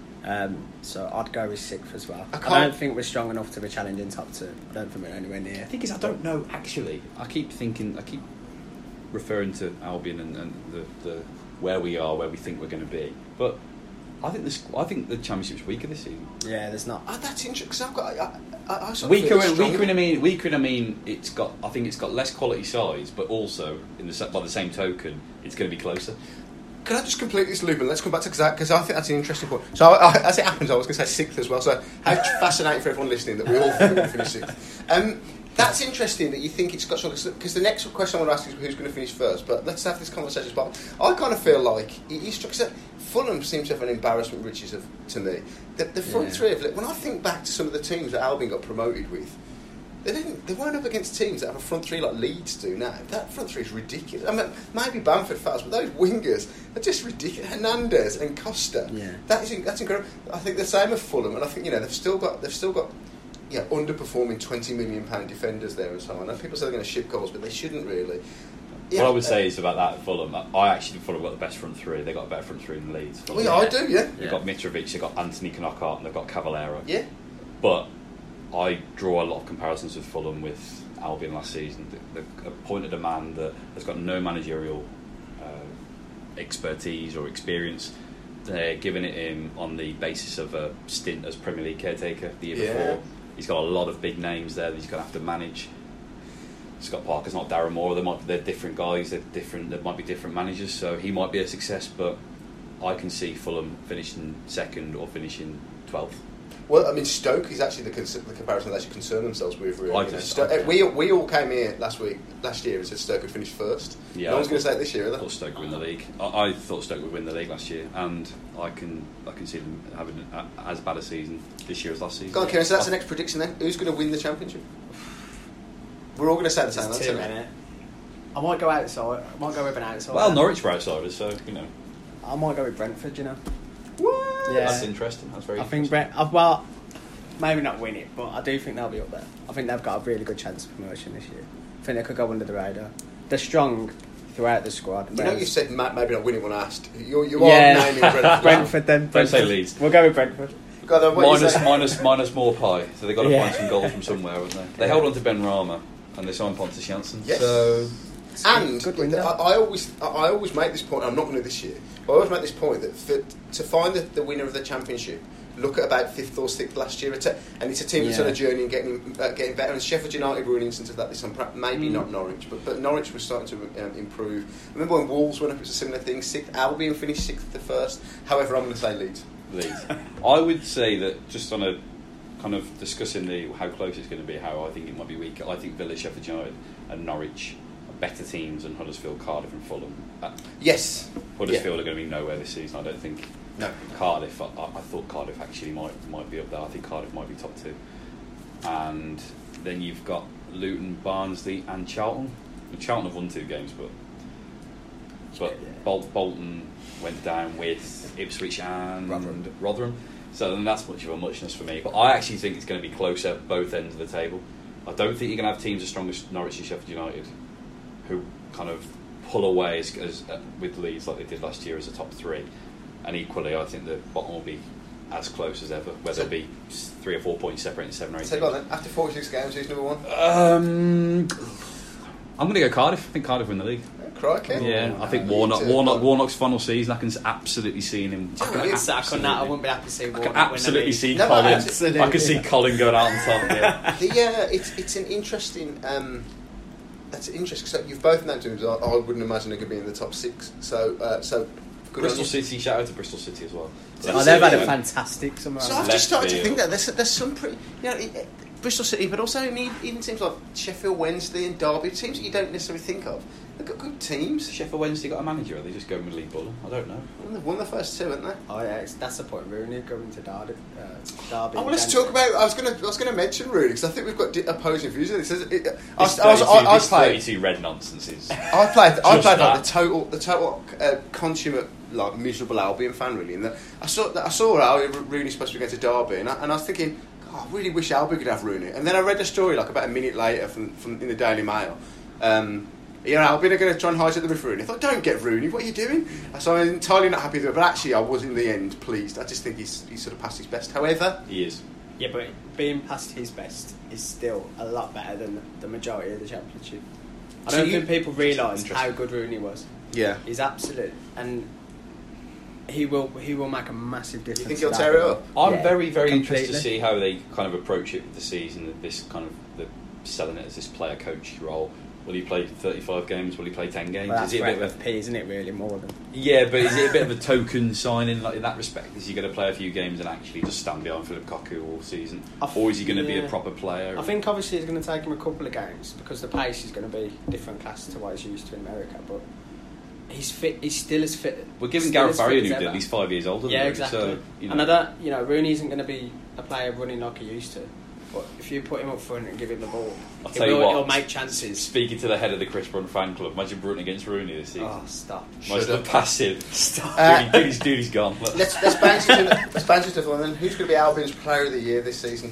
So I'd go with sixth as well. I don't think we're strong enough to be challenging top two. I don't think we're anywhere near. The thing is, I don't know actually. I keep referring to Albion and the where we are, where we think we're going to be, but I think the Championship's weaker this season. Yeah, there's not. That's interesting because I've got. I sort of Weaker feel in I mean it's got. I think it's got less quality size, but also by the same token, it's going to be closer. Can I just complete this loop and let's come back to that because I think that's an interesting point. So as it happens, I was going to say sixth as well. So how fascinating for everyone listening that we all think we'll finish sixth. That's interesting that you think it's got sort of, because the next question I want to ask is who's going to finish first. But let's have this conversation. But I kind of feel like Fulham seems to have an embarrassment riches to me. The front three of when I think back to some of the teams that Albion got promoted with, they weren't up against teams that have a front three like Leeds do now. That front three is ridiculous. I mean, maybe Bamford fouls, but those wingers are just ridiculous. Hernandez and Costa. Yeah. That's incredible. I think the same of Fulham, and I think they've still got underperforming £20 million defenders there and so on. And people say they're going to ship goals, but they shouldn't really. Yeah, what I would say is about that Fulham, I actually think Fulham got the best front three. They got a better front three than Leeds. Oh, yeah, I do, yeah. They've got Mitrovic, they've got Anthony Knockaert, and they've got Cavallero. Yeah. But I draw a lot of comparisons with Fulham with Albion last season. They appointed a man that has got no managerial expertise or experience. They're giving it him on the basis of a stint as Premier League caretaker the year before. He's got a lot of big names there that he's going to have to manage. Scott Parker's not Darren Moore. They're different guys. There might be different managers. So he might be a success, but I can see Fulham finishing second or finishing 12th. Well, I mean, Stoke is actually the comparison they should concern themselves with. Really, we all came here last year and said Stoke would finish first. Yeah, no one's going to say it this year, are they? I thought Stoke would win the league. I thought Stoke would win the league last year, and I can see them having as bad a season this year as last season. Go on, Kieran. So that's the next prediction then. Who's going to win the championship? We're all going to say the same. It's 2 minutes. I might go outside. I might go with an outside. Well, Norwich were outsiders, so I might go with Brentford. What? Yeah. That's interesting. That's very. I think well, maybe not win it, but I do think they'll be up there. I think they've got a really good chance of promotion this year. I think they could go under the radar. They're strong throughout the squad. You said maybe not win it when I asked. You are naming Brentford. Brentford then. Don't say Leeds. We'll go with Brentford. Minus Morpie, so they've got to find some goals from somewhere, haven't they? They held on to Ben Rama and they signed Pontus Jansson. Yes. So, and I always make this point. I'm not going to this year, but I always make this point that to find the winner of the championship, look at about 5th or 6th last year, and it's a team that's on a journey and getting better. And Sheffield United were an instance of that this time. Maybe not Norwich, but Norwich was starting to improve. I remember when Wolves went up, it was a similar thing. 6th, Albion finished 6th the first. However, I'm going to say Leeds. I would say that just on a kind of discussing how close it's going to be, how I think it might be weak. I think Villa, Sheffield United, and Norwich are better teams than Huddersfield, Cardiff, and Fulham. Yes, Huddersfield are going to be nowhere this season. I don't think. No, Cardiff. I thought Cardiff actually might be up there. I think Cardiff might be top 2, and then you've got Luton, Barnsley, and Charlton. Charlton have won 2 games, but Bolton went down with Ipswich and Rotherham. So then that's much of a muchness for me. But I actually think it's going to be closer both ends of the table. I don't think you're going to have teams as strong as Norwich and Sheffield United who kind of pull away as with Leeds like they did last year as a top 3. And equally, I think the bottom will be as close as ever, whether it be 3 or 4 points separating 7 or 8 teams. Then, after 46 games, who's number 1? I'm going to go Cardiff. I think Cardiff win the league. Crikey. Yeah, I think Warnock's final season, I can absolutely see him. I wouldn't be happy to see Warnock. I can absolutely see Colin. I can see Colin going out on top. Yeah. It's an interesting. That's interesting. So you've both named teams. I wouldn't imagine they could be in the top 6. So. Bristol City, shout out to Bristol City as well. They've had a fantastic summer. So I've just started to think that there's some pretty, Bristol City, but also even teams like Sheffield Wednesday and Derby, teams that you don't necessarily think of. They've got good teams. Sheffield Wednesday got a manager, or are they just going with Lee Buller? I don't know. Well, they've won the first 2, haven't they? Oh yeah, that's the point. Rooney going to Derby. Let's talk about. I was going to mention Rooney because I think we've got opposing views on this. This 32 red nonsense is. I played like the total consummate, like miserable Albion fan really. And I saw how Rooney's supposed to be going to Derby, and I was thinking, I really wish Albion could have Rooney. And then I read a story like about a minute later from in the Daily Mail. Albion are going to try and hijack them with Rooney. I thought, don't get Rooney, what are you doing? So I'm entirely not happy with it, but actually I was in the end pleased. I just think he's sort of past his best. However, he is. Yeah, but being past his best is still a lot better than the majority of the Championship. I don't think people realise how good Rooney was. Yeah, he's absolute, and he will make a massive difference. You think he'll tear it up? I'm very, very interested to see how they kind of approach it with the season. This kind of the selling it as this player-coach role. Will he play 35 games? Will he play 10 games? Well, that's is it a bit of FP, isn't it? Really, more than. Yeah, but is it a bit of a token signing, like in that respect? Is he going to play a few games and actually just stand behind Philip Cocu all season, or is he going to be a proper player? I think obviously it's going to take him a couple of games because the pace is going to be different class to what he's used to in America. But he's fit. He's still as fit. We're giving Gareth Barry a new deal. He's 5 years older. Yeah, than exactly. So, and I don't. Rooney isn't going to be a player running like he used to. But if you put him up front and give him the ball, he'll make chances. Speaking to the head of the Chris Brunt fan club, imagine Brunt against Rooney this season. Oh, stop! Most of the passive. Stop. Duty's gone. Let's bounce into one then. Who's going to be Albion's Player of the Year this season?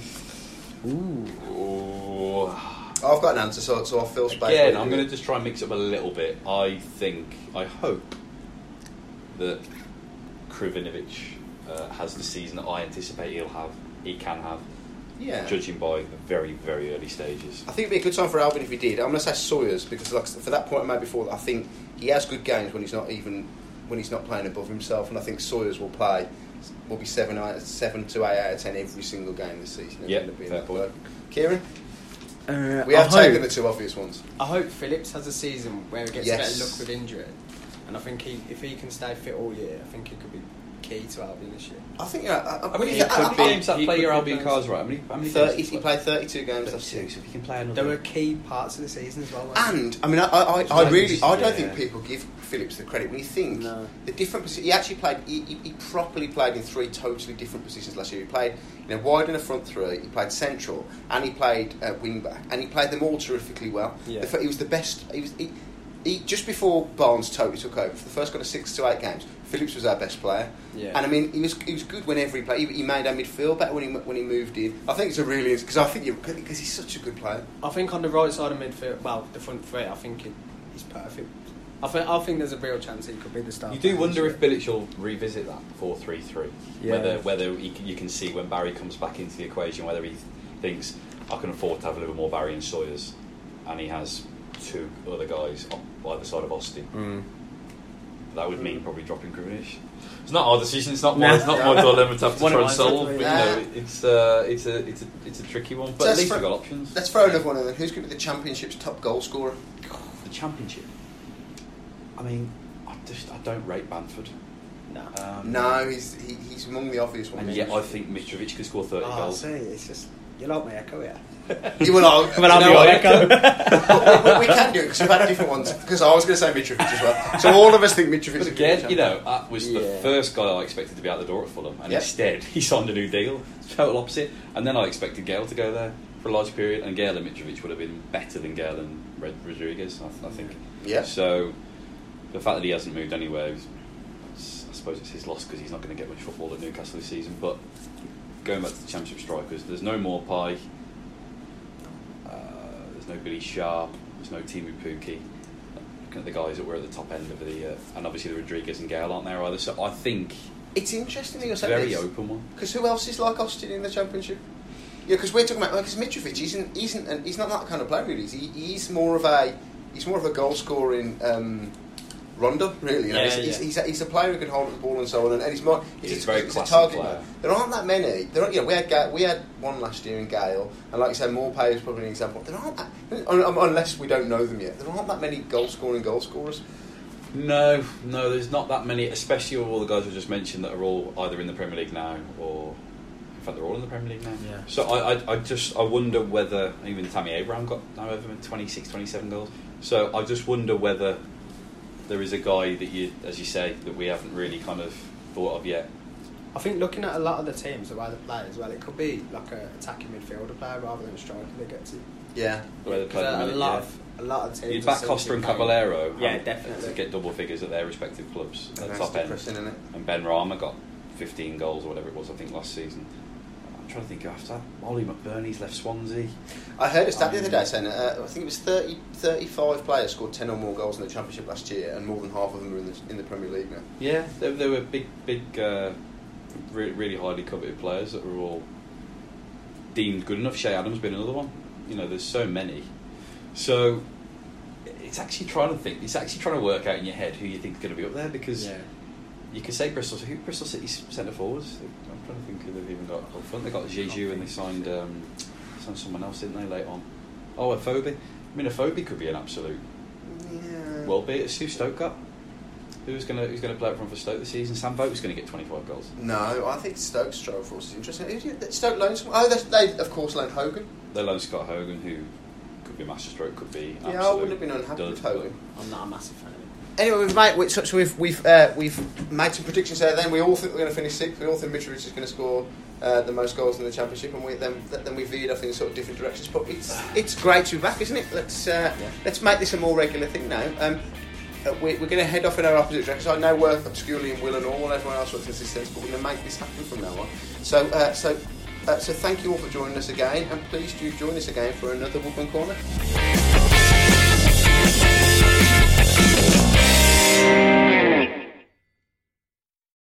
Ooh. I've got an answer, so I'll fill space. Again, I'm going to just try and mix it up a little bit. I hope that Krivinovic has the season that I anticipate he can have. Yeah. Judging by the very, very early stages. I think it'd be a good time for Albion if he did. I'm going to say Sawyers because, like, for that point I made before, I think he has good games when he's not playing above himself, and I think Sawyers will be 7 to 8 out of 10 every single game this season. Yeah, fair point. Kieran, we have taken the 2 obvious ones. I hope Phillips has a season where he gets better luck with injury, and I think if he can stay fit all year, I think he could be key to Albion this year. I think how many games that play your Albion cards right? How many 30, he played 32 games last year. So if you can play another. There were key parts of the season as well. And I mean, I don't think people give Phillips the credit when you think the different positions. He actually played. He properly played in 3 totally different positions last year. He played wide in the front 3. He played central, and he played wing back, and he played them all terrifically well. Yeah. He was the best. He just before Barnes totally took over for the first kind of 6 to 8 games. Phillips was our best player, and I mean he was good whenever he played. He made our midfield better when he moved in. I think it's a really because he's such a good player. I think on the right side of midfield, well, the front 3, I think he's perfect. I think there's a real chance he could be the starter. You do wonder if Bilic will revisit that 4-3-3. Yeah. Whether you can see when Barry comes back into the equation, whether he thinks I can afford to have a little more Barry and Sawyers, and he has 2 other guys on either side of Austin. that would mean probably dropping Krunic. It's not our decision. It's not my dilemma to have to One of try and mine, solve. But, definitely. it's a tricky one. But at least we've got options. Let's throw another one in. Who's going to be the Championship's top goal scorer? The Championship. I mean, I don't rate Bamford. No. No, he's among the obvious ones. And yet I think Mitrovic could score 30 goals. See, it's just you like my echo, yeah. You will all, Well, I'm your echo. we can do it because we've had different ones. Because I was going to say Mitrovic as well. So all of us think Mitrovic. But again, that was the first guy I expected to be out the door at Fulham, and instead he signed a new deal. Total opposite. And then I expected Gale to go there for a large period, and Gale and Mitrovic would have been better than Gale and Rodriguez, I think. Yeah. So the fact that he hasn't moved anywhere, I suppose it's his loss because he's not going to get much football at Newcastle this season. But going back to the Championship strikers, there's no Maupay. There's no Billy Sharp, there's no Timu Pukki. Looking at the guys that were at the top end of the and obviously the Rodriguez and Gale aren't there either. So I think it's interesting that you're it's a saying very this, open one. Because who else is like Austin in the Championship? Yeah, because we're talking about because Mitrovic he's not that kind of player really. He's more of a goal scoring Rondo, really. You know? He's a player who can hold the ball and so on, and he's more. He's a target player. There aren't that many. We had one last year in Gale, and like you said, Maupay is probably an example. There aren't that, unless we don't know them yet. There aren't that many goal scorers. No, there's not that many, especially all the guys we just mentioned that are all either in the Premier League now or. In fact, they're all in the Premier League now. Yeah. So I wonder whether even Tammy Abraham got now over 26, 27 goals. So I just wonder whether there is a guy that as you say, that we haven't really kind of thought of yet. I think looking at a lot of the teams, the way they play as well, it could be like an attacking midfielder player rather than a striker that gets it. Yeah. The way they play A lot of teams. You'd back Costa and Caballero. Yeah, definitely. To get double figures at their respective clubs at That's top end. depressing, isn't it? And Ben Rama got 15 goals or whatever it was, I think, last season. I'm trying to think after that. Ollie McBurney's left Swansea. I heard a stat the other day saying I think it was 35 players scored 10 or more goals in the Championship last year, and more than half of them are in the Premier League now. Yeah, they were big, really highly coveted players that were all deemed good enough. Shea Adams being another one. You know, there's so many. So it's actually trying to work out in your head who you think is going to be up there, because you could say Bristol City's centre forwards. I'm trying to think who they've even got up front. They got Jeju and they signed someone else, didn't they, late on? Oh, Afobe. I mean, Afobe could be an absolute world beater. Who Stoke got? Who's going to play up front for Stoke this season? Sam Vogt is going to get 25 goals. No, I think Stoke's strike force is interesting. Stoke loaned someone. Oh, they of course loaned Hogan. They loaned Scott Hogan, who could be a masterstroke, could be an I wouldn't have been unhappy with Hogan. I'm not a massive fan of him. Anyway, we've made some predictions there. Then we all think we're going to finish sixth. We all think Mitrovic is going to score the most goals in the Championship, and then we veered off in sort of different directions. But it's great to be back, isn't it? Let's make this a more regular thing now. We're going to head off in our opposite directions. I know we're obscurely in Will and all, everyone else works in assistance, but we're going to make this happen from now on. So thank you all for joining us again, and please do join us again for another Woodman Corner.